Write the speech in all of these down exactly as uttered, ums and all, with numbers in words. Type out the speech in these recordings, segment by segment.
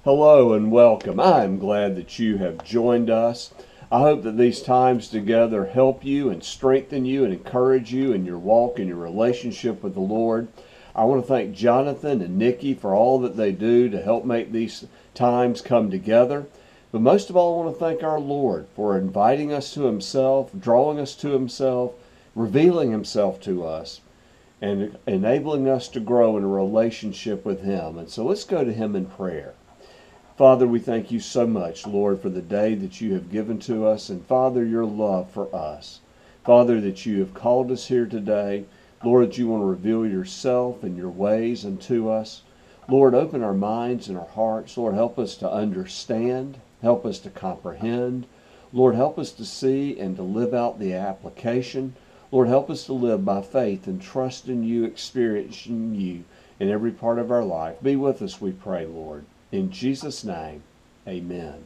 Hello and welcome. I am glad that you have joined us. I hope that these times together help you and strengthen you and encourage you in your walk and your relationship with the Lord. I want to thank Jonathan and Nikki for all that they do to help make these times come together. But most of all, I want to thank our Lord for inviting us to Himself, drawing us to Himself, revealing Himself to us, and enabling us to grow in a relationship with Him. And so let's go to Him in prayer. Father, we thank you so much, Lord, for the day that you have given to us, and Father, your love for us. Father, that you have called us here today. Lord, that you want to reveal yourself and your ways unto us. Lord, open our minds and our hearts. Lord, help us to understand. Help us to comprehend. Lord, help us to see and to live out the application. Lord, help us to live by faith and trust in you, experiencing you in every part of our life. Be with us, we pray, Lord. In Jesus' name, amen.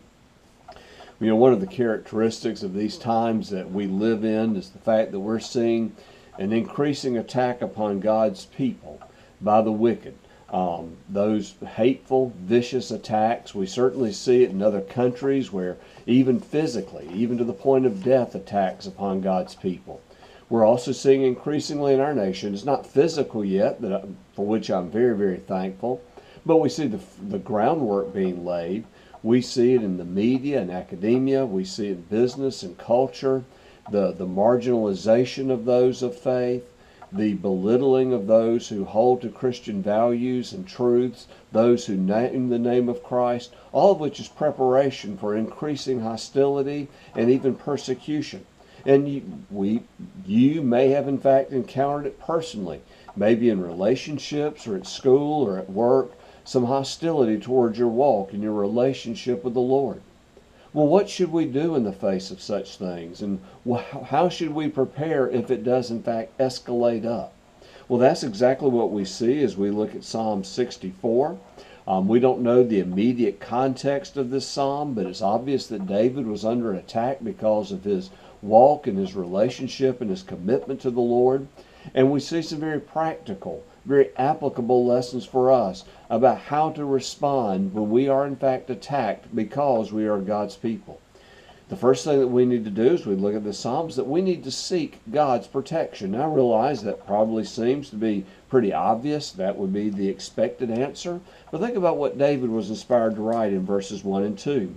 You know, one of the characteristics of these times that we live in is the fact that we're seeing an increasing attack upon God's people by the wicked. Um, those hateful, vicious attacks, we certainly see it in other countries where even physically, even to the point of death, attacks upon God's people. We're also seeing increasingly in our nation, it's not physical yet, that, for which I'm very, very thankful, but we see the, the groundwork being laid. We see it in the media and academia. We see it in business and culture, the, the marginalization of those of faith, the belittling of those who hold to Christian values and truths, those who name the name of Christ, all of which is preparation for increasing hostility and even persecution. And you, we, you may have in fact encountered it personally, maybe in relationships or at school or at work, some hostility towards your walk and your relationship with the Lord. Well, what should we do in the face of such things? And how should we prepare if it does in fact escalate up? Well, that's exactly what we see as we look at Psalm sixty-four. Um, we don't know the immediate context of this psalm, but it's obvious that David was under attack because of his walk and his relationship and his commitment to the Lord. And we see some very practical, very applicable lessons for us about how to respond when we are in fact attacked because we are God's people. The first thing that we need to do as we look at the Psalms, that we need to seek God's protection. Now I realize that probably seems to be pretty obvious. That would be the expected answer. But think about what David was inspired to write in verses one and two.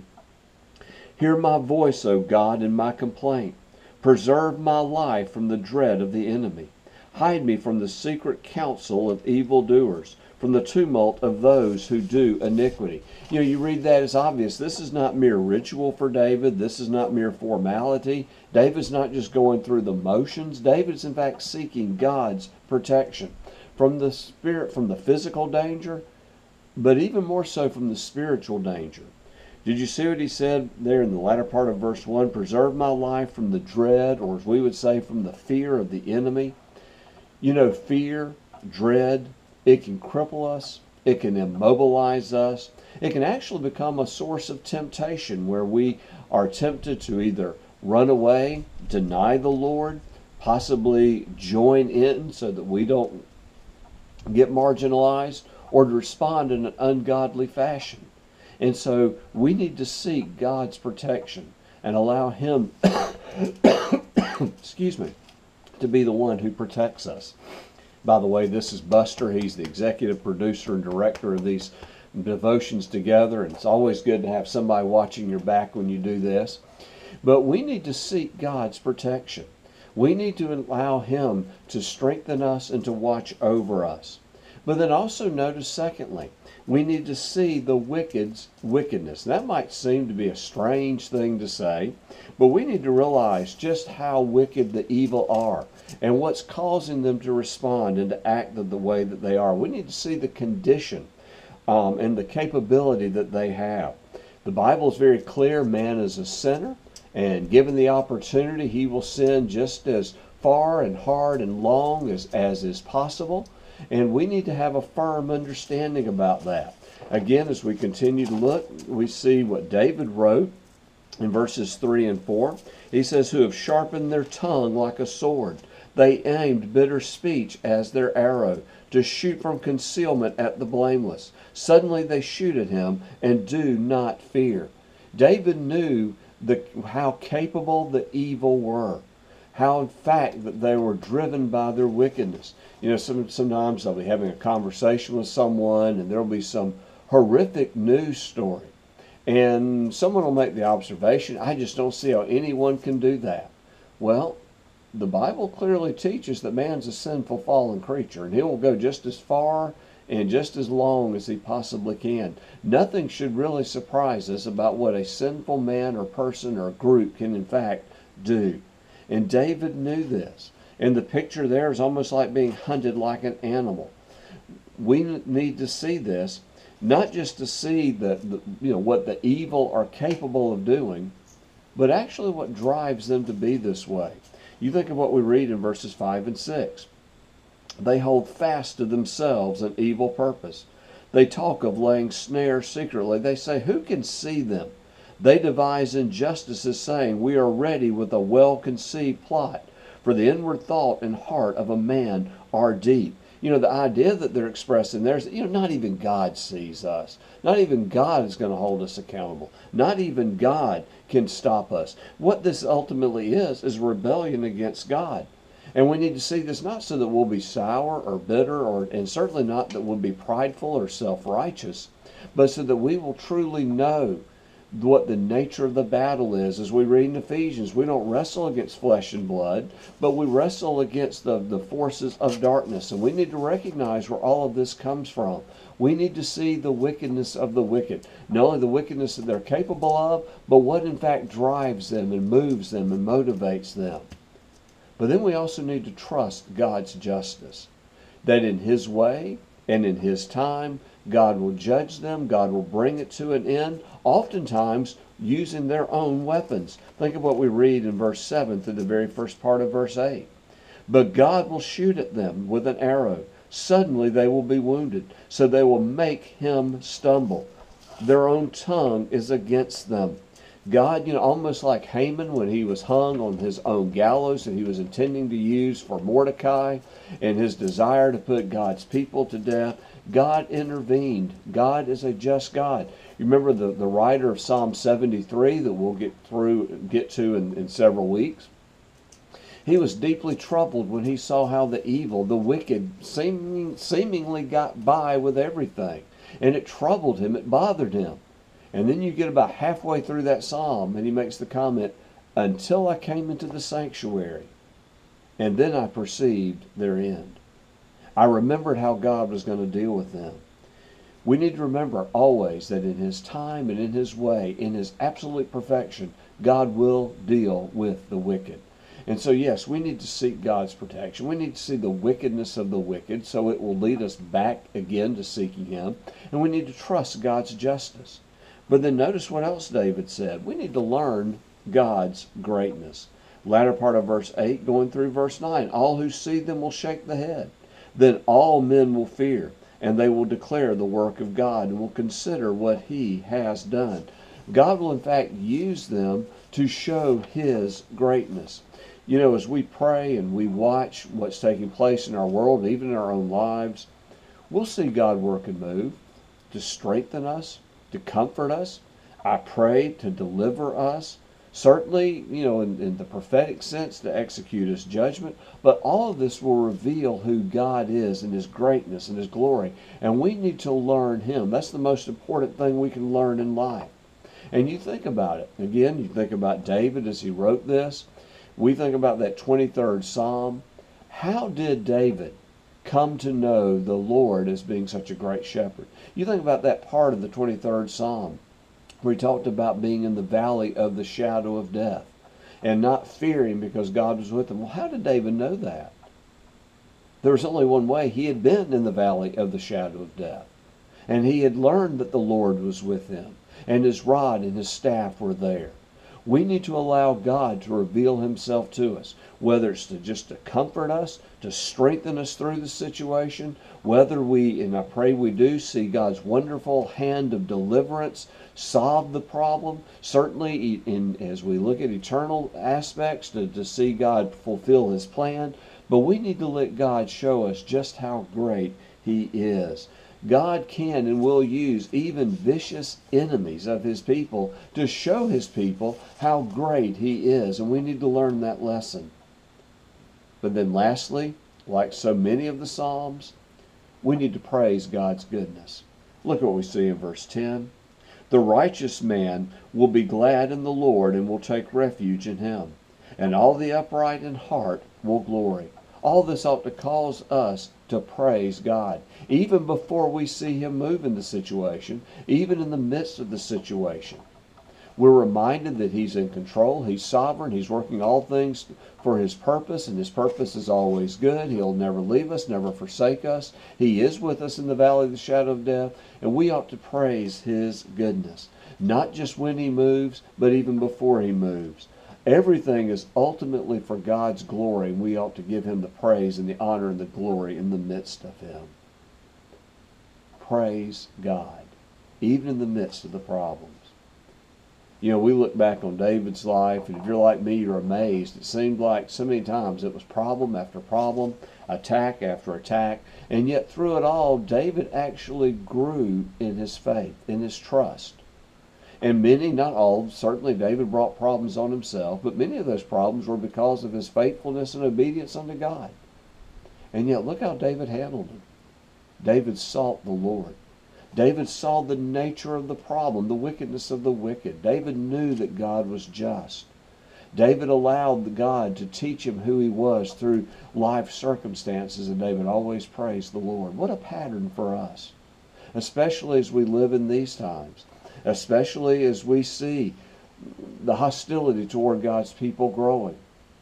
Hear my voice, O God, in my complaint. Preserve my life from the dread of the enemy. Hide me from the secret counsel of evildoers, from the tumult of those who do iniquity. You know, you read that, it's obvious. This is not mere ritual for David. This is not mere formality. David's not just going through the motions. David's in fact seeking God's protection from the spirit, from the physical danger, but even more so from the spiritual danger. Did you see what he said there in the latter part of verse one? Preserve my life from the dread, or as we would say, from the fear of the enemy. You know, fear, dread, it can cripple us. It can immobilize us. It can actually become a source of temptation where we are tempted to either run away, deny the Lord, possibly join in so that we don't get marginalized, or to respond in an ungodly fashion. And so we need to seek God's protection and allow Him, excuse me, to be the one who protects us. By the way, this is Buster. He's the executive producer and director of these devotions together, and it's always good to have somebody watching your back when you do this. But we need to seek God's protection. We need to allow Him to strengthen us and to watch over us. But then also notice, secondly, we need to see the wicked's wickedness. That might seem to be a strange thing to say, but we need to realize just how wicked the evil are and what's causing them to respond and to act the way that they are. We need to see the condition um, and the capability that they have. The Bible is very clear. Man is a sinner, and given the opportunity, he will sin just as far and hard and long as, as is possible. And we need to have a firm understanding about that. Again, as we continue to look, we see what David wrote in verses three and four. He says, who have sharpened their tongue like a sword. They aimed bitter speech as their arrow, to shoot from concealment at the blameless. Suddenly they shoot at him and do not fear. David knew the, how capable the evil were. How, in fact, that they were driven by their wickedness. You know, some, sometimes I'll be having a conversation with someone and there'll be some horrific news story. And someone will make the observation, I just don't see how anyone can do that. Well, the Bible clearly teaches that man's a sinful, fallen creature, and he will go just as far and just as long as he possibly can. Nothing should really surprise us about what a sinful man or person or group can, in fact, do. And David knew this. And the picture there is almost like being hunted like an animal. We need to see this, not just to see the, the you know what the evil are capable of doing, but actually what drives them to be this way. You think of what we read in verses five and six. They hold fast to themselves an evil purpose. They talk of laying snares secretly. They say, who can see them? They devise injustices, saying, we are ready with a well-conceived plot. For the inward thought and heart of a man are deep. You know, the idea that they're expressing there is, you know, not even God sees us. Not even God is going to hold us accountable. Not even God can stop us. What this ultimately is, is rebellion against God. And we need to see this not so that we'll be sour or bitter, or and certainly not that we'll be prideful or self-righteous, but so that we will truly know what the nature of the battle is. As we read in Ephesians, we don't wrestle against flesh and blood, but we wrestle against the, the forces of darkness. And we need to recognize where all of this comes from. We need to see the wickedness of the wicked. Not only the wickedness that they're capable of, but what in fact drives them and moves them and motivates them. But then we also need to trust God's justice. That in His way and in His time, God will judge them. God will bring it to an end, oftentimes using their own weapons. Think of what we read in verse seven through the very first part of verse eight. But God will shoot at them with an arrow. Suddenly they will be wounded, so they will make him stumble. Their own tongue is against them. God, you know, almost like Haman when he was hung on his own gallows that he was intending to use for Mordecai and his desire to put God's people to death, God intervened. God is a just God. You remember the, the writer of Psalm seventy-three that we'll get through, get to in, in several weeks? He was deeply troubled when he saw how the evil, the wicked, seeming, seemingly got by with everything. And it troubled him, it bothered him. And then you get about halfway through that psalm and he makes the comment, until I came into the sanctuary, and then I perceived their end. I remembered how God was going to deal with them. We need to remember always that in His time and in His way, in His absolute perfection, God will deal with the wicked. And so, yes, we need to seek God's protection. We need to see the wickedness of the wicked so it will lead us back again to seeking Him. And we need to trust God's justice. But then notice what else David said. We need to learn God's greatness. Latter part of verse eight going through verse nine. All who see them will shake the head. Then all men will fear, and they will declare the work of God and will consider what He has done. God will in fact use them to show His greatness. You know, as we pray and we watch what's taking place in our world, and even in our own lives, we'll see God work and move to strengthen us, to comfort us. I pray to deliver us. Certainly, you know, in, in the prophetic sense, to execute His judgment. But all of this will reveal who God is and His greatness and His glory. And we need to learn Him. That's the most important thing we can learn in life. And you think about it. Again, you think about David as he wrote this. We think about that twenty-third Psalm. How did David come to know the Lord as being such a great shepherd? You think about that part of the twenty-third Psalm where he talked about being in the valley of the shadow of death and not fearing because God was with him. Well, how did David know that? There was only one way. He had been in the valley of the shadow of death, and he had learned that the Lord was with him, and His rod and His staff were there. We need to allow God to reveal Himself to us, whether it's to just to comfort us, to strengthen us through the situation, whether we, and I pray we do, see God's wonderful hand of deliverance solve the problem. Certainly, in, as we look at eternal aspects, to, to see God fulfill His plan. But we need to let God show us just how great He is. God can and will use even vicious enemies of his people to show his people how great he is, and we need to learn that lesson. But then lastly, like so many of the Psalms, we need to praise God's goodness. Look at what we see in verse ten. The righteous man will be glad in the Lord and will take refuge in him, and all the upright in heart will glory. All this ought to cause us to praise God, even before we see him move in the situation, even in the midst of the situation. We're reminded that he's in control, he's sovereign, he's working all things for his purpose, and his purpose is always good. He'll never leave us, never forsake us. He is with us in the valley of the shadow of death, and we ought to praise his goodness, not just when he moves, but even before he moves. Everything is ultimately for God's glory, and we ought to give him the praise and the honor and the glory in the midst of him. Praise God, even in the midst of the problems. You know, we look back on David's life, and if you're like me, you're amazed. It seemed like so many times it was problem after problem, attack after attack, and yet through it all, David actually grew in his faith, in his trust. And many, not all, certainly David brought problems on himself, but many of those problems were because of his faithfulness and obedience unto God. And yet look how David handled them. David sought the Lord. David saw the nature of the problem, the wickedness of the wicked. David knew that God was just. David allowed God to teach him who he was through life circumstances, and David always praised the Lord. What a pattern for us, especially as we live in these times, especially as we see the hostility toward God's people growing.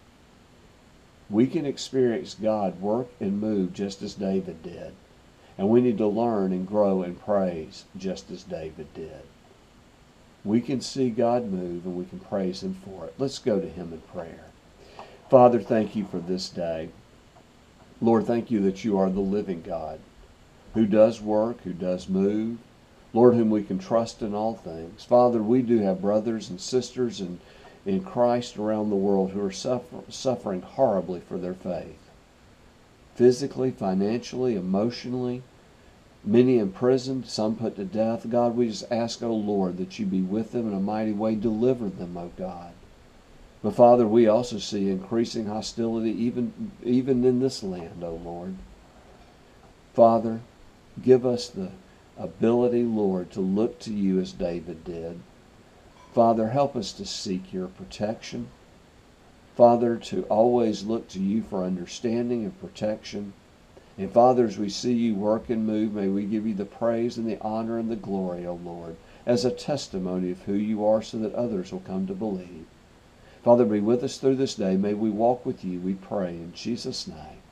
We can experience God work and move just as David did. And we need to learn and grow and praise just as David did. We can see God move and we can praise him for it. Let's go to him in prayer. Father, thank you for this day. Lord, thank you that you are the living God who does work, who does move. Lord, whom we can trust in all things. Father, we do have brothers and sisters in, in Christ around the world who are suffer, suffering horribly for their faith. Physically, financially, emotionally, many imprisoned, some put to death. God, we just ask, O Lord, that you be with them in a mighty way. Deliver them, O God. But Father, we also see increasing hostility even, even in this land, O Lord. Father, give us the ability, Lord, to look to you as David did. Father, help us to seek your protection. Father, to always look to you for understanding and protection. And Father, as we see you work and move, may we give you the praise and the honor and the glory, O Lord, as a testimony of who you are so that others will come to believe. Father, be with us through this day. May we walk with you, we pray in Jesus' name.